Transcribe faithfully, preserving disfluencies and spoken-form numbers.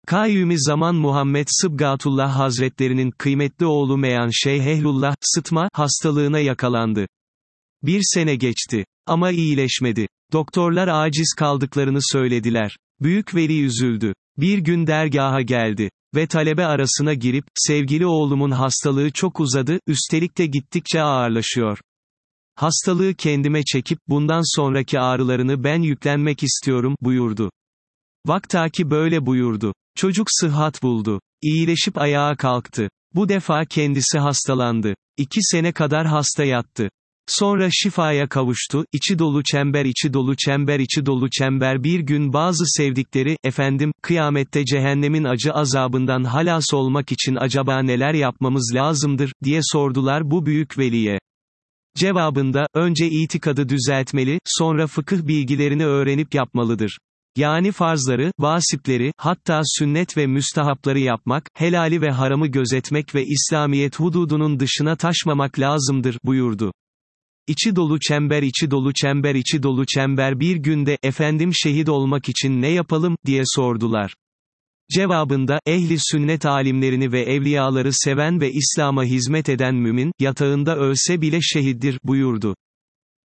Kayyumi Zaman Muhammed Sıbgatullah Hazretlerinin kıymetli oğlu Meyan Şeyh Ehlullah, sıtma hastalığına yakalandı. Bir sene geçti. Ama iyileşmedi. Doktorlar aciz kaldıklarını söylediler. Büyük veli üzüldü. Bir gün dergaha geldi. Ve talebe arasına girip, sevgili oğlumun hastalığı çok uzadı, üstelik de gittikçe ağırlaşıyor. Hastalığı kendime çekip, bundan sonraki ağrılarını ben yüklenmek istiyorum, buyurdu. Vaktaki böyle buyurdu. Çocuk sıhhat buldu. İyileşip ayağa kalktı. Bu defa kendisi hastalandı. İki sene kadar hasta yattı. Sonra şifaya kavuştu, içi dolu çember içi dolu çember içi dolu çember bir gün bazı sevdikleri, efendim, kıyamette cehennemin acı azabından halas olmak için acaba neler yapmamız lazımdır, diye sordular bu büyük veliye. Cevabında, önce itikadı düzeltmeli, sonra fıkıh bilgilerini öğrenip yapmalıdır. Yani farzları, vasipleri, hatta sünnet ve müstahapları yapmak, helali ve haramı gözetmek ve İslamiyet hududunun dışına taşmamak lazımdır, buyurdu. İçi dolu çember içi dolu çember içi dolu çember bir günde, efendim şehit olmak için ne yapalım, diye sordular. Cevabında, ehli sünnet alimlerini ve evliyaları seven ve İslam'a hizmet eden mümin, yatağında ölse bile şehittir, buyurdu.